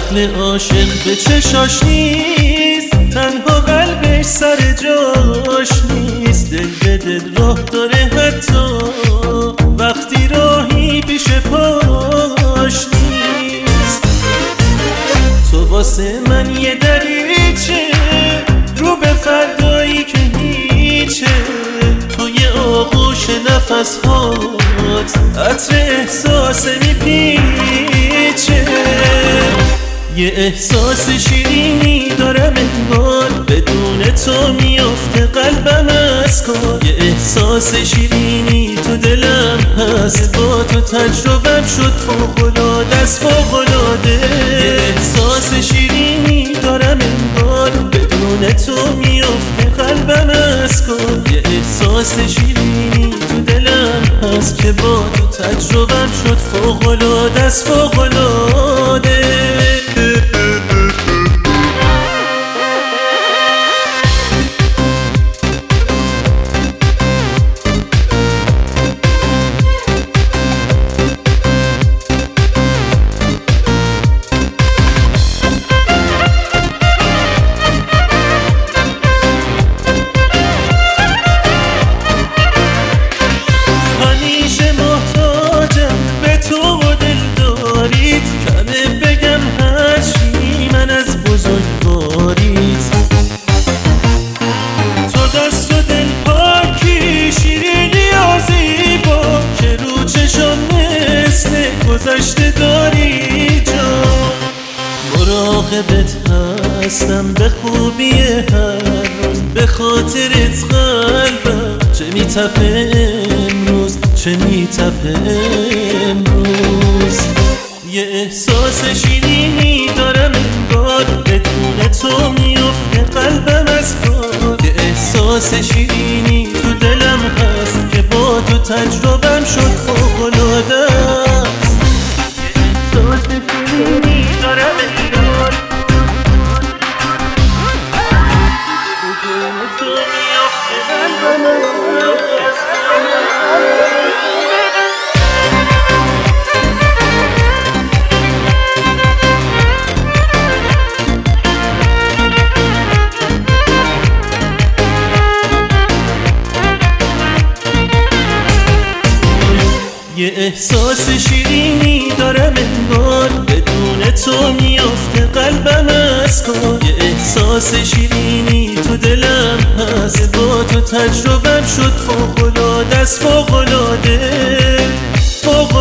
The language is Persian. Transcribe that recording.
اهل عاشق به چشاش نیست، تنها قلبش سر جاش نیست. دل به دل راه داره حتی وقتی راهی پیش پاش نیست. تو واسه من یه دریچه رو به فردایی که هیچه، تو یه آغوش نفس هات عطر احساس میپیچه. یه احساس شیرینی دارم انگار بدون تو میافته قلبم از کار. یه احساس شیرینی تو دلم هست، با تو تجربم شد فوق‌العاده است فوق‌العاده. یه احساس شیرینی دارم انگار بدون تو میافته قلبم از کار. یه احساس شیرینی تو دلم هست که با تو تجربم شد فوق‌العاده است فوق‌العاده. گذشته داری جا، مراقبت هستم به خوبی هر روز، به خاطرت قلبم چه میتپه امروز چه میتپه امروز. یه احساس شیرینی دارم انگار بدون تو میافته قلبم از کار. یه احساس شیرینی تو دلم هست که با تو تجربم شد فوق‌العاده. دارم انگار بدون تو میافته قلبم از یه احساس شیرینی دارم انگار بدون تو میافته قلبم از کار. یه احساس شیرینی تو دلم هست، با تو تجربم شد فوق‌العاده است فوق‌العاده.